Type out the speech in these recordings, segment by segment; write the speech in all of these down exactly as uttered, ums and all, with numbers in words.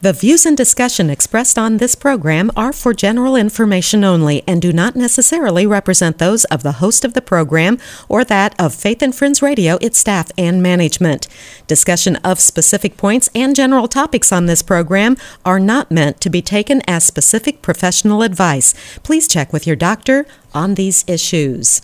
The views and discussion expressed on this program are for general information only and do not necessarily represent those of the host of the program or that of Faith and Friends Radio, its staff, and management. Discussion of specific points and general topics on this program are not meant to be taken as specific professional advice. Please check with your doctor on these issues.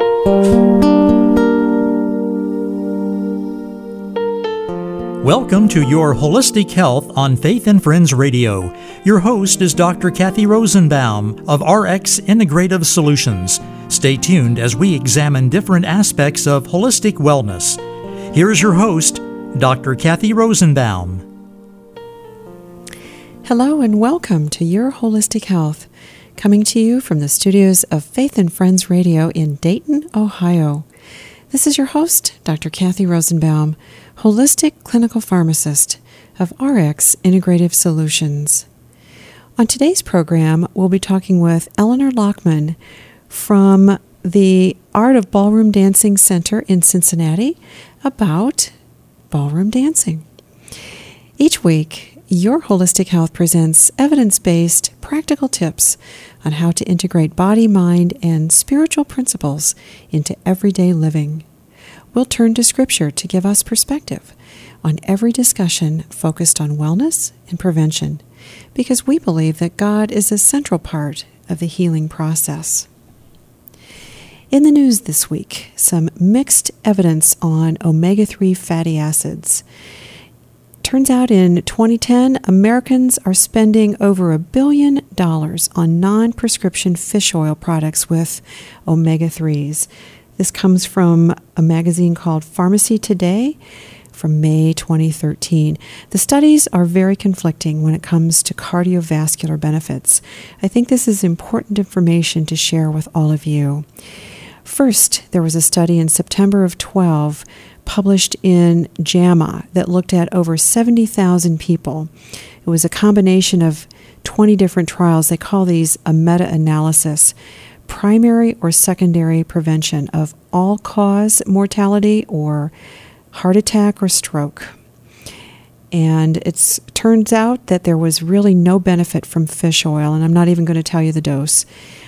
Welcome to Your Holistic Health on Faith and Friends Radio. Your host is Doctor Kathy Rosenbaum of R X Integrative Solutions. Stay tuned as we examine different aspects of holistic wellness. Here is your host, Doctor Kathy Rosenbaum. Hello and welcome to Your Holistic Health, coming to you from the studios of Faith and Friends Radio in Dayton, Ohio. This is your host, Doctor Kathy Rosenbaum, holistic clinical pharmacist of R X Integrative Solutions. On today's program, we'll be talking with Eleanor Lockman from the Art of Ballroom Dancing Center in Cincinnati about ballroom dancing. Each week, Your Holistic Health presents evidence-based, practical tips on how to integrate body, mind, and spiritual principles into everyday living. We'll turn to Scripture to give us perspective on every discussion focused on wellness and prevention, because we believe that God is a central part of the healing process. In the news this week, some mixed evidence on omega three fatty acids. Turns out in twenty ten, Americans are spending over a billion dollars on non-prescription fish oil products with omega threes. This comes from a magazine called Pharmacy Today from May twenty thirteen. The studies are very conflicting when it comes to cardiovascular benefits. I think this is important information to share with all of you. First, there was a study in September of twelve published in JAMA that looked at over seventy thousand people. It was a combination of twenty different trials. They call these a meta-analysis. Primary or secondary prevention of all-cause mortality or heart attack or stroke. And it turns out that there was really no benefit from fish oil, and I'm not even going to tell you the dose.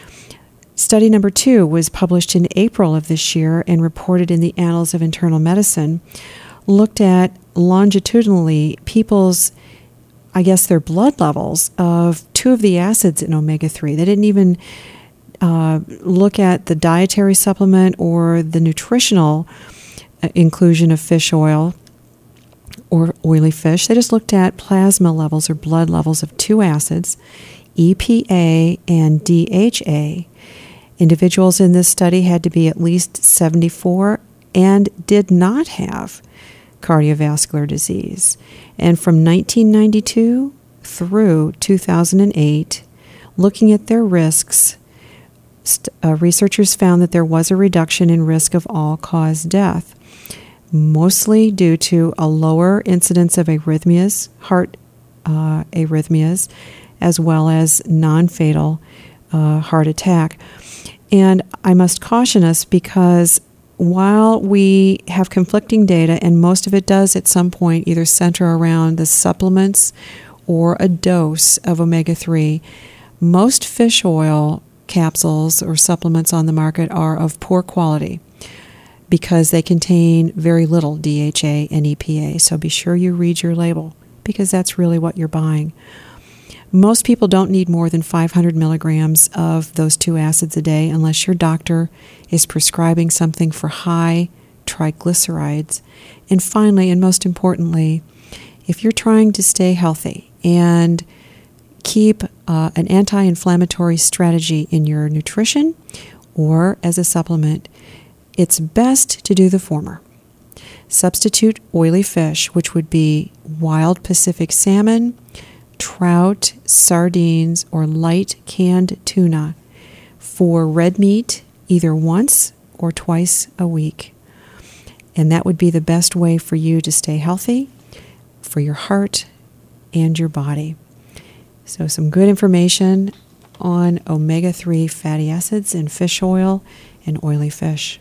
Study number two was published in April of this year and reported in the Annals of Internal Medicine, looked at longitudinally people's, I guess, their blood levels of two of the acids in omega three. They didn't even uh, look at the dietary supplement or the nutritional inclusion of fish oil or oily fish. They just looked at plasma levels or blood levels of two acids, E P A and D H A. Individuals in this study had to be at least seventy-four and did not have cardiovascular disease. And from nineteen ninety-two through two thousand eight, looking at their risks, st- uh, researchers found that there was a reduction in risk of all-cause death, mostly due to a lower incidence of arrhythmias, heart uh, arrhythmias, as well as non-fatal uh, heart attack. And I must caution us because while we have conflicting data, and most of it does at some point either center around the supplements or a dose of omega three, most fish oil capsules or supplements on the market are of poor quality because they contain very little D H A and E P A. So be sure you read your label because that's really what you're buying. Most people don't need more than five hundred milligrams of those two acids a day unless your doctor is prescribing something for high triglycerides. And finally, and most importantly, if you're trying to stay healthy and keep uh, an anti-inflammatory strategy in your nutrition or as a supplement, it's best to do the former. Substitute oily fish, which would be wild Pacific salmon, trout, sardines, or light canned tuna for red meat either once or twice a week. And that would be the best way for you to stay healthy, for your heart and your body. So some good information on omega three fatty acids in fish oil and oily fish.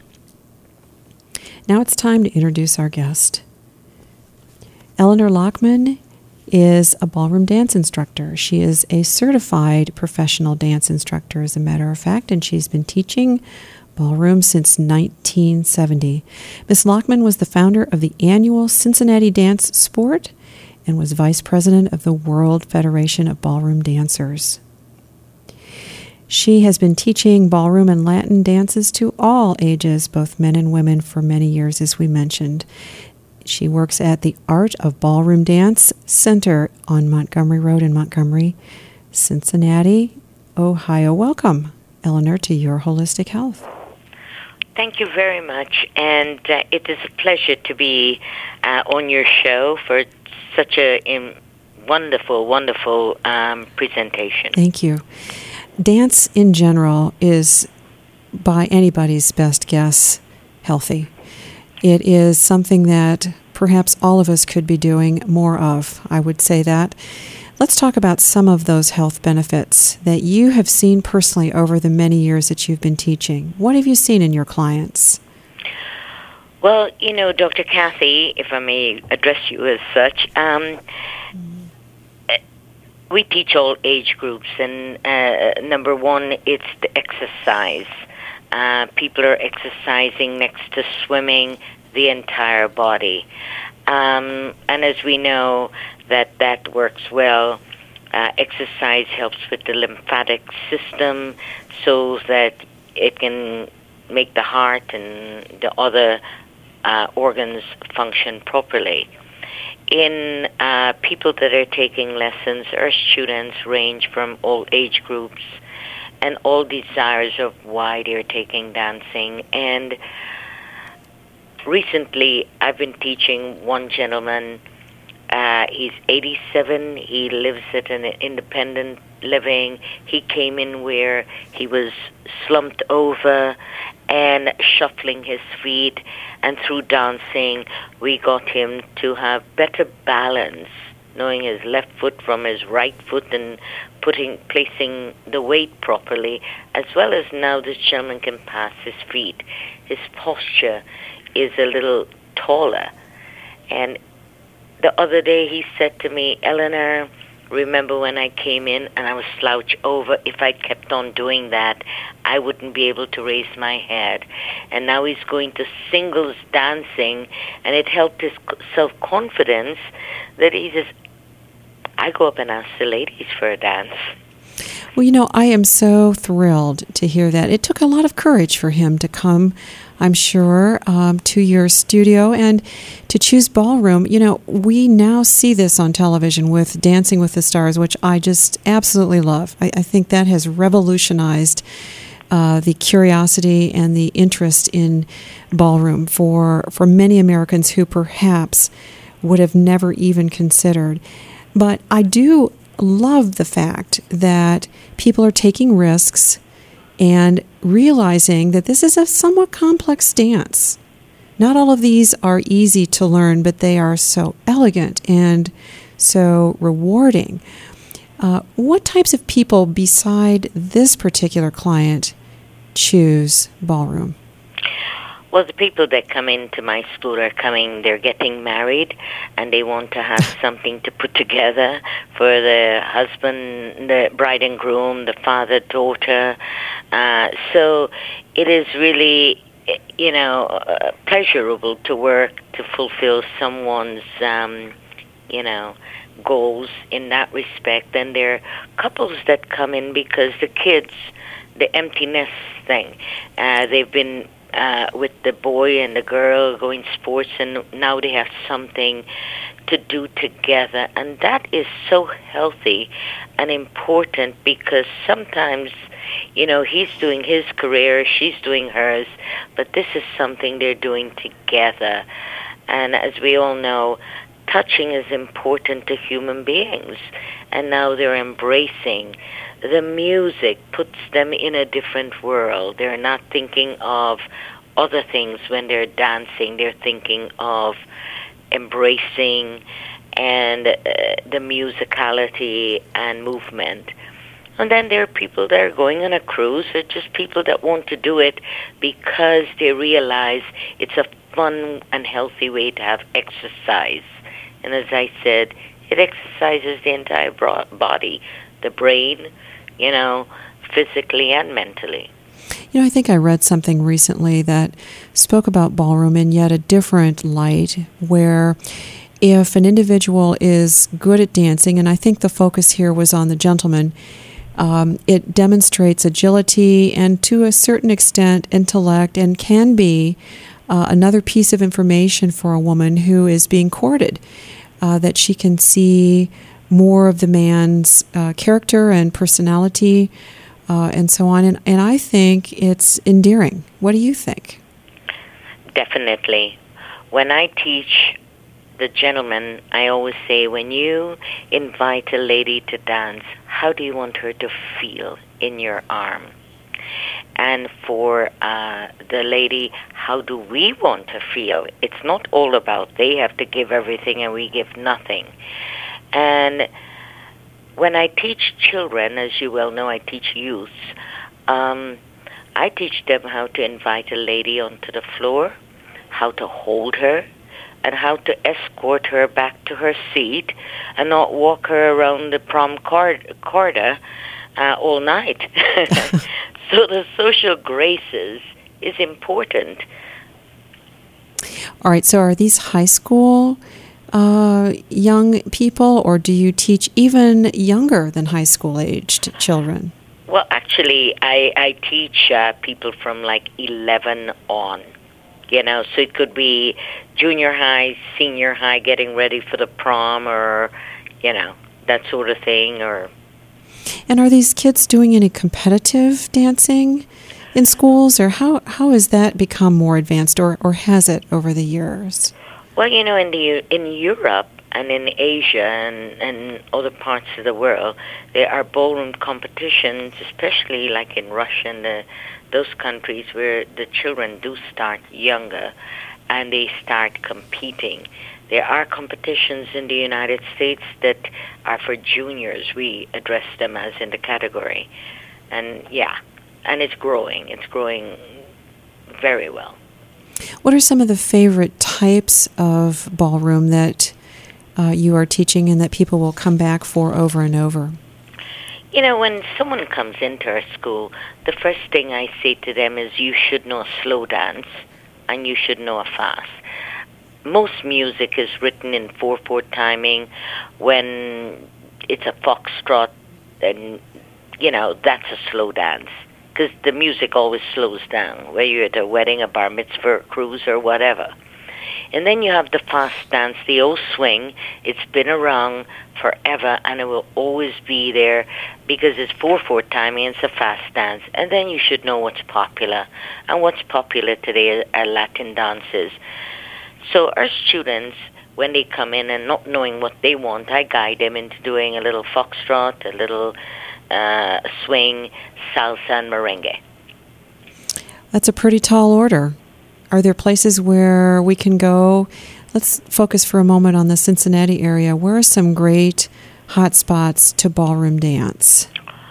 Now it's time to introduce our guest. Eleanor Lockman is a ballroom dance instructor. She is a certified professional dance instructor, as a matter of fact, and she's been teaching ballroom since nineteen seventy. Miss Lockman was the founder of the annual Cincinnati Dance Sport and was vice president of the World Federation of Ballroom Dancers. She has been teaching ballroom and Latin dances to all ages, both men and women, for many years, as we mentioned. She works at the Art of Ballroom Dance Center on Montgomery Road in Montgomery, Cincinnati, Ohio. Welcome, Eleanor, to Your Holistic Health. Thank you very much, and uh, it is a pleasure to be uh, on your show for such a um, wonderful, wonderful um, presentation. Thank you. Dance in general is, by anybody's best guess, healthy. It is something that perhaps all of us could be doing more of, I would say that. Let's talk about some of those health benefits that you have seen personally over the many years that you've been teaching. What have you seen in your clients? Well, you know, Doctor Kathy, if I may address you as such, um, we teach all age groups, and uh, number one, it's the exercise. Uh, people are exercising next to swimming the entire body. Um, and as we know, that that works well. Uh, exercise helps with the lymphatic system so that it can make the heart and the other uh, organs function properly. In uh, people that are taking lessons, our students range from all age groups and all desires of why they're taking dancing. And recently, I've been teaching one gentleman. Uh, he's eighty-seven. He lives at an independent living. He came in where he was slumped over and shuffling his feet. And through dancing, we got him to have better balance, knowing his left foot from his right foot and putting, placing the weight properly, as well as now this gentleman can pass his feet. His posture is a little taller. And the other day he said to me, Eleanor, remember when I came in and I was slouched over? If I kept on doing that, I wouldn't be able to raise my head. And now he's going to singles dancing, and it helped his self-confidence that he says, I go up and ask the ladies for a dance. Well, you know, I am so thrilled to hear that. It took a lot of courage for him to come, I'm sure, um, to your studio and to choose ballroom. You know, we now see this on television with Dancing with the Stars, which I just absolutely love. I, I think that has revolutionized uh, the curiosity and the interest in ballroom for, for many Americans who perhaps would have never even considered. But I do love the fact that people are taking risks and realizing that this is a somewhat complex dance. Not all of these are easy to learn, but they are so elegant and so rewarding. Uh, what types of people beside this particular client choose ballroom? Well, the people that come into my school are coming, they're getting married, and they want to have something to put together for the husband, the bride and groom, the father, daughter. Uh, so it is really, you know, uh, pleasurable to work to fulfill someone's, um, you know, goals in that respect. And there are couples that come in because the kids, the empty nest thing, uh, they've been Uh, with the boy and the girl going sports, and now they have something to do together. And that is so healthy and important, because sometimes, you know, he's doing his career, she's doing hers, but this is something they're doing together. And as we all know, touching is important to human beings, and now they're embracing. The music puts them in a different world. They're not thinking of other things when they're dancing. They're thinking of embracing and uh, the musicality and movement. And then there are people that are going on a cruise, or just people that want to do it because they realize it's a fun and healthy way to have exercise. And as I said, It exercises the entire bro- body, the brain, you know, physically and mentally. You know, I think I read something recently that spoke about ballroom in yet a different light, where if an individual is good at dancing, and I think the focus here was on the gentleman, um, it demonstrates agility and to a certain extent intellect, and can be uh, another piece of information for a woman who is being courted, uh, that she can see more of the man's uh, character and personality, Uh, and so on. And, and I think it's endearing. What do you think? Definitely. When I teach the gentleman, I always say, when you invite a lady to dance, how do you want her to feel in your arm? And for uh, the lady, how do we want to feel? It's not all about they have to give everything and we give nothing. And when I teach children, as you well know, I teach youth, um, I teach them how to invite a lady onto the floor, how to hold her, and how to escort her back to her seat and not walk her around the prom cord- corridor uh, all night. So the social graces is important. All right, so are these high school Uh, young people, or do you teach even younger than high school aged children? Well, actually, I, I teach uh, people from like eleven on, you know, so it could be junior high, senior high, getting ready for the prom, or, you know, that sort of thing. Or And are these kids doing any competitive dancing in schools, or how, how has that become more advanced, or, or has it over the years? Well, you know, in the in Europe and in Asia and, and other parts of the world, there are ballroom competitions, especially like in Russia and the, those countries where the children do start younger and they start competing. There are competitions in the United States that are for juniors. We address them as in the category. And, yeah, and it's growing. It's growing very well. What are some of the favorite types of ballroom that uh, you are teaching and that people will come back for over and over? You know, when someone comes into our school, the first thing I say to them is you should know a slow dance and you should know a fast. Most music is written in four four timing. When it's a foxtrot, then, you know, that's a slow dance. Because the music always slows down, whether you're at a wedding, a bar mitzvah, a cruise, or whatever. And then you have the fast dance, the old swing. It's been around forever, and it will always be there because it's four four timing, it's a fast dance. And then you should know what's popular. And what's popular today are Latin dances. So our students, when they come in and not knowing what they want, I guide them into doing a little foxtrot, a little uh, swing, salsa, and merengue. That's a pretty tall order. Are there places where we can go? Let's focus for a moment on the Cincinnati area. Where are some great hot spots to ballroom dance?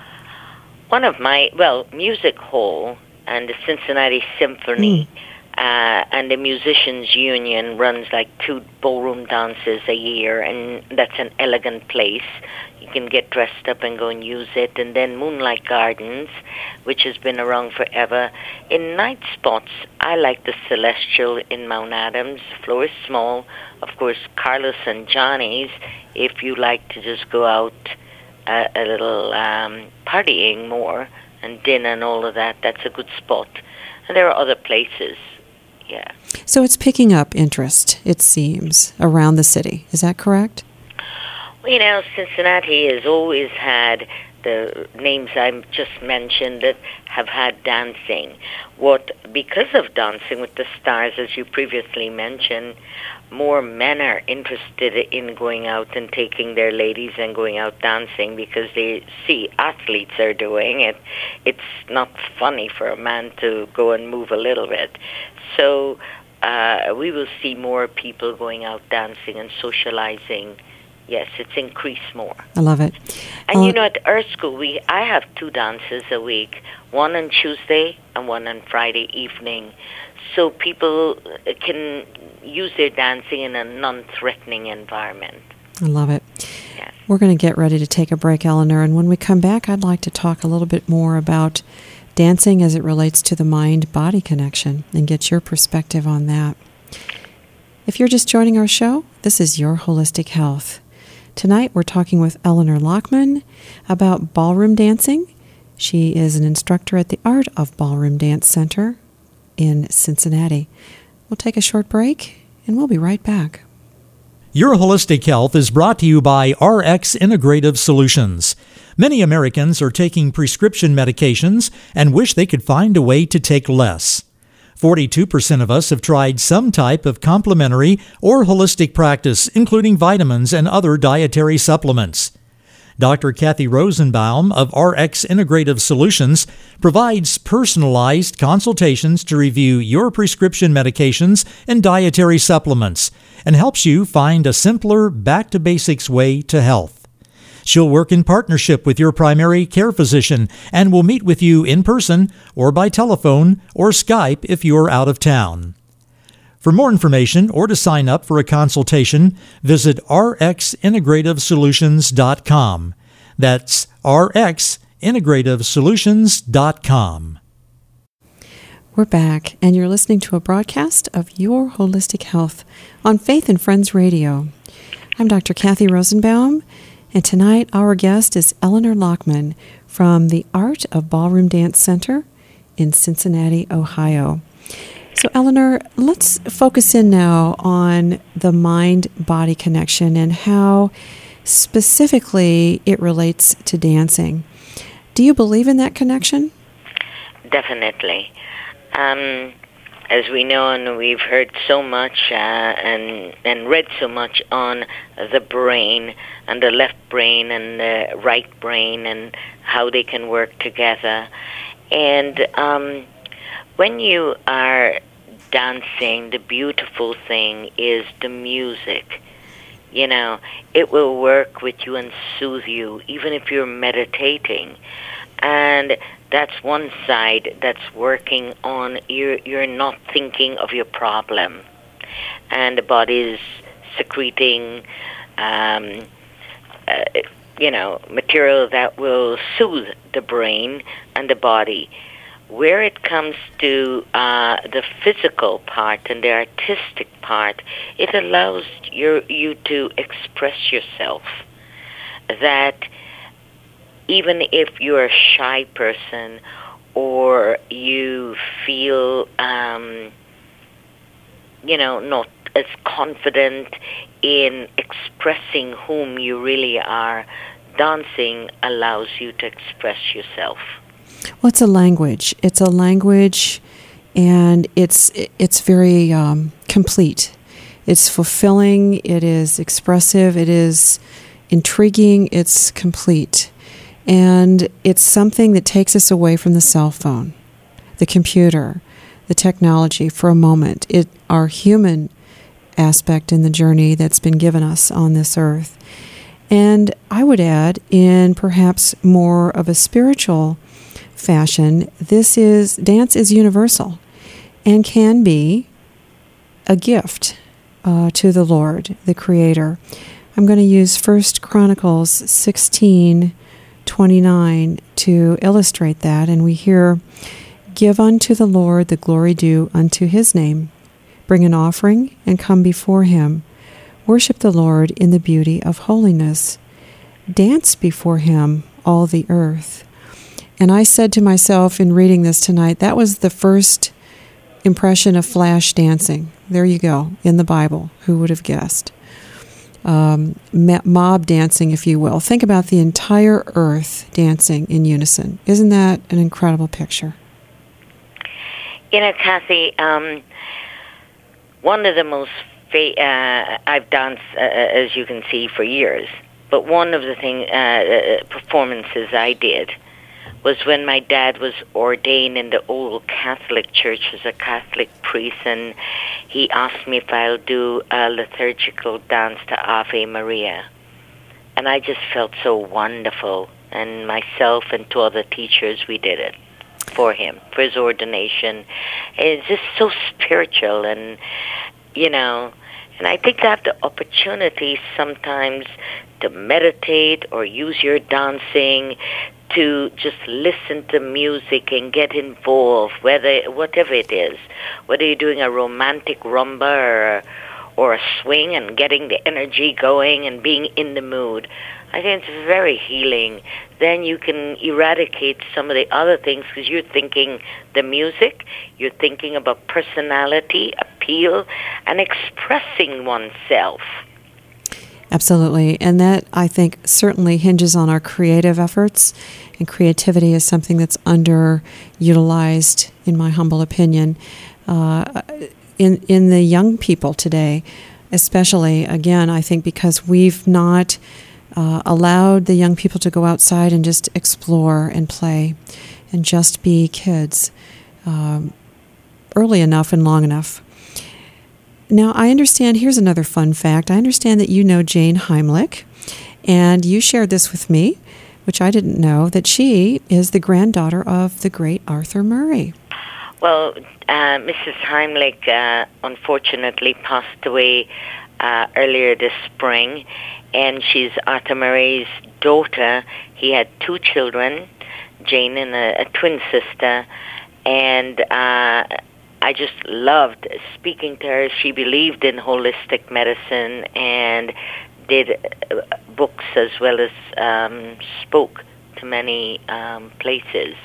One of my, well, Music Hall and the Cincinnati Symphony mm. uh, and the Musicians Union runs like two ballroom dances a year, and that's an elegant place. You can get dressed up and go and use it. And then Moonlight Gardens, which has been around forever. In night spots, I like the Celestial in Mount Adams. The floor is small. Of course, Carlos and Johnny's, if you like to just go out uh, a little um, partying more and dinner and all of that, that's a good spot. And there are other places, yeah. So it's picking up interest, it seems, around the city. Is that correct? Well, you know, Cincinnati has always had the names I just mentioned that have had dancing. What, because of Dancing with the Stars, as you previously mentioned, more men are interested in going out and taking their ladies and going out dancing because they see athletes are doing it. It's not funny for a man to go and move a little bit. So uh, we will see more people going out dancing and socializing. Yes, it's increased more. I love it. And uh, you know, at our school, we I have two dances a week, one on Tuesday and one on Friday evening. So people can use their dancing in a non-threatening environment. I love it. Yes. We're going to get ready to take a break, Eleanor, and when we come back, I'd like to talk a little bit more about dancing as it relates to the mind-body connection and get your perspective on that. If you're just joining our show, this is Your Holistic Health. Tonight, we're talking with Eleanor Lockman about ballroom dancing. She is an instructor at the Art of Ballroom Dance Center in Cincinnati. We'll take a short break, and we'll be right back. Your Holistic Health is brought to you by R X Integrative Solutions. Many Americans are taking prescription medications and wish they could find a way to take less. forty-two percent of us have tried some type of complementary or holistic practice, including vitamins and other dietary supplements. Doctor Kathy Rosenbaum of R X Integrative Solutions provides personalized consultations to review your prescription medications and dietary supplements and helps you find a simpler, back-to-basics way to health. She'll work in partnership with your primary care physician and will meet with you in person or by telephone or Skype if you're out of town. For more information or to sign up for a consultation, visit r x integrative solutions dot com. That's r x integrative solutions dot com. We're back, and you're listening to a broadcast of Your Holistic Health on Faith and Friends Radio. I'm Doctor Kathy Rosenbaum, and tonight our guest is Eleanor Lockman from the Art of Ballroom Dance Center in Cincinnati, Ohio. So, Eleanor, let's focus in now on the mind-body connection and how specifically it relates to dancing. Do you believe in that connection? Definitely. Um, as we know, and we've heard so much uh, and and read so much on the brain and the left brain and the right brain and how they can work together. And um, when you are dancing, the beautiful thing is the music. You know, it will work with you and soothe you, even if you're meditating. And that's one side that's working on, you're, you're not thinking of your problem. And the body is secreting, um, uh, you know, material that will soothe the brain and the body. Where it comes to uh, the physical part and the artistic part, it allows your, you to express yourself. That even if you're a shy person or you feel, um, you know, not as confident in expressing whom you really are, dancing allows you to express yourself. Well, it's a language. It's a language, and it's it's very um, complete. It's fulfilling. It is expressive. It is intriguing. It's complete. And it's something that takes us away from the cell phone, the computer, the technology for a moment. It our human aspect in the journey that's been given us on this earth. And I would add, in perhaps more of a spiritual fashion, this is dance is universal and can be a gift uh, to the Lord, the Creator. I'm going to use First Chronicles sixteen twenty-nine to illustrate that, and we hear, "Give unto the Lord the glory due unto his name. Bring an offering and come before him. Worship the Lord in the beauty of holiness. Dance before him, all the earth." And I said to myself in reading this tonight, that was the first impression of flash dancing. There you go, in the Bible. Who would have guessed? Um, mob dancing, if you will. Think about the entire earth dancing in unison. Isn't that an incredible picture? You know, Kathy, um, one of the most, fa- uh, I've danced, uh, as you can see, for years, but one of the thing, uh, performances I did was when my dad was ordained in the old Catholic Church as a Catholic priest, and he asked me if I'll do a liturgical dance to Ave Maria. And I just felt so wonderful, and myself and two other teachers, we did it for him, for his ordination. It's just so spiritual, and, you know, And I think to have the opportunity sometimes to meditate or use your dancing to just listen to music and get involved, whether whatever it is, whether you're doing a romantic rumba or, or a swing and getting the energy going and being in the mood. I think it's very healing. Then you can eradicate some of the other things because you're thinking the music, you're thinking about personality, appeal, and expressing oneself. Absolutely. And that, I think, certainly hinges on our creative efforts. And creativity is something that's underutilized, in my humble opinion, uh, in, in the young people today, especially, again, I think because we've not uh, allowed the young people to go outside and just explore and play and just be kids um, early enough and long enough. Now, I understand, here's another fun fact. I understand that you know Jane Heimlich, and you shared this with me, which I didn't know, that she is the granddaughter of the great Arthur Murray. Well, uh, Missus Heimlich uh, unfortunately passed away uh, earlier this spring, and she's Arthur Murray's daughter. He had two children, Jane and a, a twin sister, and uh, I just loved speaking to her. She believed in holistic medicine and did books as well as um, spoke to many um, places.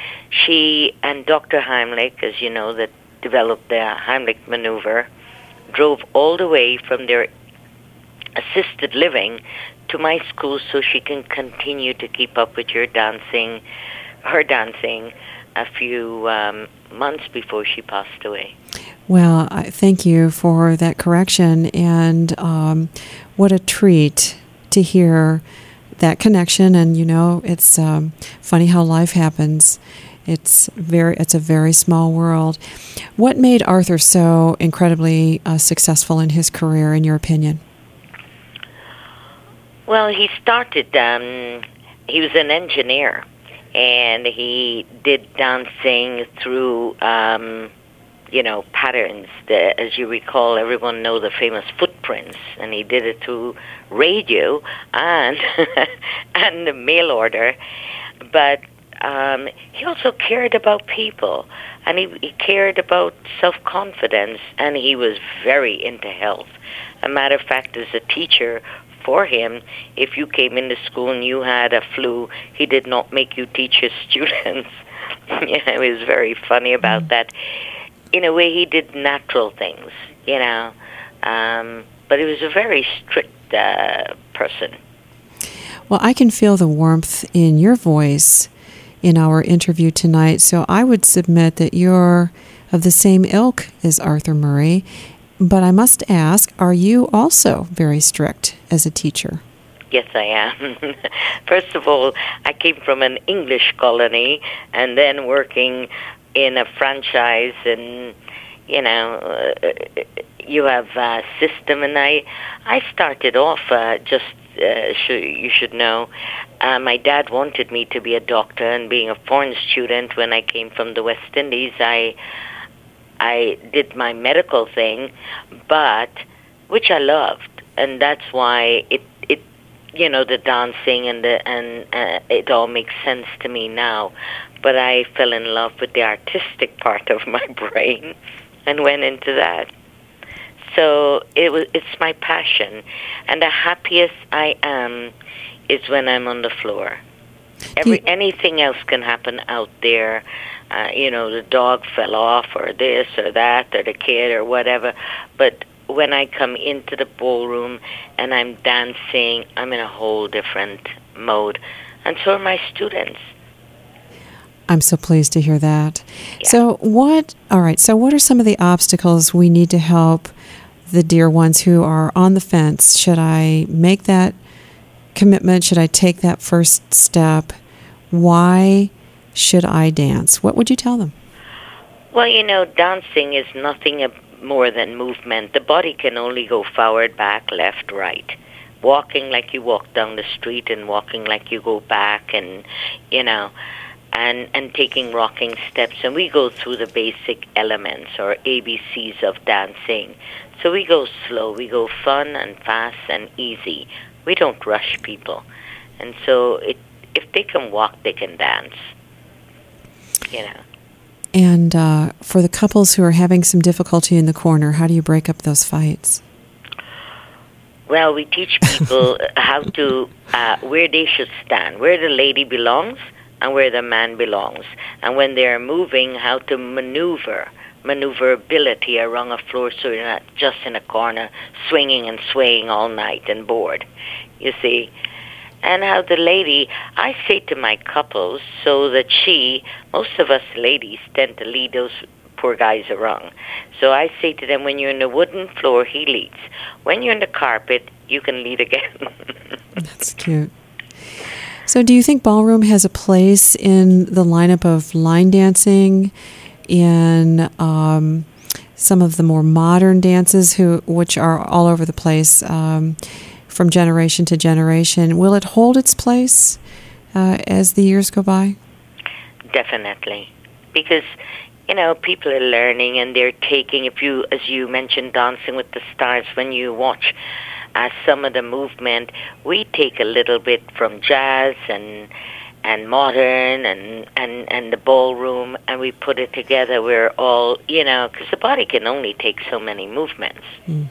She and Doctor Heimlich, as you know, that developed the Heimlich maneuver, drove all the way from their assisted living to my school so she can continue to keep up with your dancing, her dancing, a few um, months before she passed away. Well, I thank you for that correction, and um, what a treat to hear that connection. And you know, it's um, funny how life happens. It's very, it's a very small world. What made Arthur so incredibly uh, successful in his career, in your opinion? Well, he started. Um, he was an engineer. And he did dancing through, um, you know, patterns. The, as you recall, everyone knows the famous footprints, and he did it through radio and and the mail order. But um, he also cared about people, and he, he cared about self-confidence, and he was very into health. A matter of fact, as a teacher, for him, if you came into school and you had a flu, he did not make you teach his students. Yeah, it was very funny about that. In a way, he did natural things, you know, um, but he was a very strict uh, person. Well, I can feel the warmth in your voice in our interview tonight, so I would submit that you're of the same ilk as Arthur Murray. But I must ask, are you also very strict as a teacher? Yes, I am. First of all, I came from an English colony and then working in a franchise, and, you know, uh, you have a system. And I, I started off uh, just, uh, sh- you should know, uh, my dad wanted me to be a doctor, and being a foreign student when I came from the West Indies, I... I did my medical thing, but which I loved, and that's why it it you know the dancing and the and uh, it all makes sense to me now. But I fell in love with the artistic part of my brain and went into that. So it was it's my passion, and the happiest I am is when I'm on the floor. Every anything else can happen out there. Uh, you know, the dog fell off or this or that or the kid or whatever. But when I come into the ballroom and I'm dancing, I'm in a whole different mode. And so are my students. I'm so pleased to hear that. Yeah. So what, all right, so what are some of the obstacles we need to help the dear ones who are on the fence? Should I make that commitment? Should I take that first step? Why should I dance? What would you tell them? Well, you know, dancing is nothing more than movement. The body can only go forward, back, left, right. Walking like you walk down the street and walking like you go back, and, you know, and, and taking rocking steps. And we go through the basic elements or A B Cs of dancing. So we go slow. We go fun and fast and easy. We don't rush people. And so it, if they can walk, they can dance. You know. And uh, for the couples who are having some difficulty in the corner, how do you break up those fights? Well, we teach people how to, uh, where they should stand, where the lady belongs and where the man belongs. And when they're moving, how to maneuver, maneuverability around a floor so you're not just in a corner swinging and swaying all night and bored, you see. And how the lady, I say to my couples, so that she, most of us ladies tend to lead those poor guys around. So I say to them, when you're in the wooden floor, he leads. When you're in the carpet, you can lead again. That's cute. So do you think ballroom has a place in the lineup of line dancing, in um, some of the more modern dances, who which are all over the place, um, from generation to generation? Will it hold its place uh, as the years go by? Definitely. Because, you know, people are learning and they're taking, if you, as you mentioned, Dancing with the Stars, when you watch uh, some of the movement, we take a little bit from jazz and and modern and, and, and the ballroom, and we put it together. We're all, you know, because the body can only take so many movements. Mm.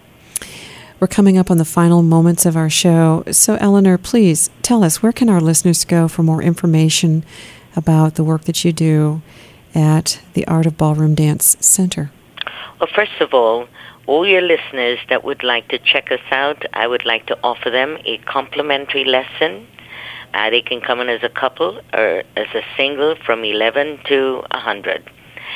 We're coming up on the final moments of our show. So, Eleanor, please tell us, where can our listeners go for more information about the work that you do at the Art of Ballroom Dance Center? Well, first of all, all your listeners that would like to check us out, I would like to offer them a complimentary lesson. Uh, they can come in as a couple or as a single from eleven to one hundred.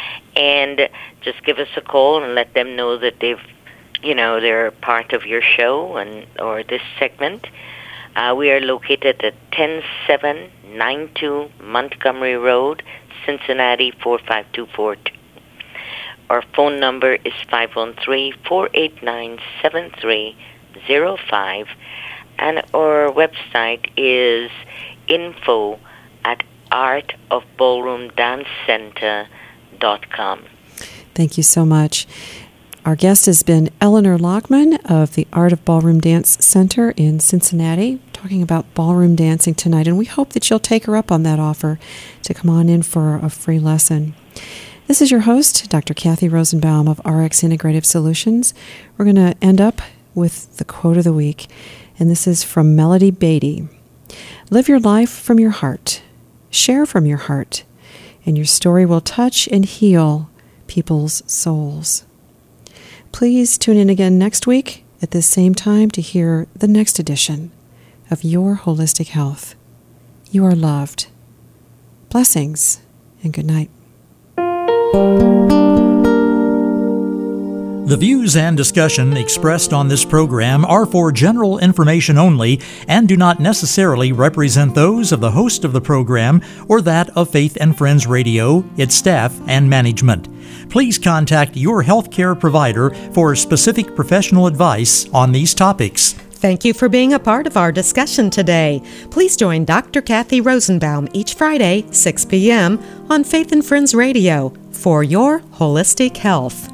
And just give us a call and let them know that they've, you know, they're part of your show and or this segment. Uh, we are located at ten seven nine two Montgomery Road, Cincinnati four five two four two. Our phone number is five one three, four eight nine, seven three zero five. And our website is info at art of ballroom dance center dot com. Thank you so much. Our guest has been Eleanor Lockman of the Art of Ballroom Dance Center in Cincinnati, talking about ballroom dancing tonight, and we hope that you'll take her up on that offer to come on in for a free lesson. This is your host, Doctor Kathy Rosenbaum of R X Integrative Solutions. We're going to end up with the quote of the week, and this is from Melody Beatty. Live your life from your heart. Share from your heart, and your story will touch and heal people's souls. Please tune in again next week at this same time to hear the next edition of Your Holistic Health. You are loved. Blessings and good night. The views and discussion expressed on this program are for general information only and do not necessarily represent those of the host of the program or that of Faith and Friends Radio, its staff, and management. Please contact your healthcare provider for specific professional advice on these topics. Thank you for being a part of our discussion today. Please join Doctor Kathy Rosenbaum each Friday, six p.m. on Faith and Friends Radio for Your Holistic Health.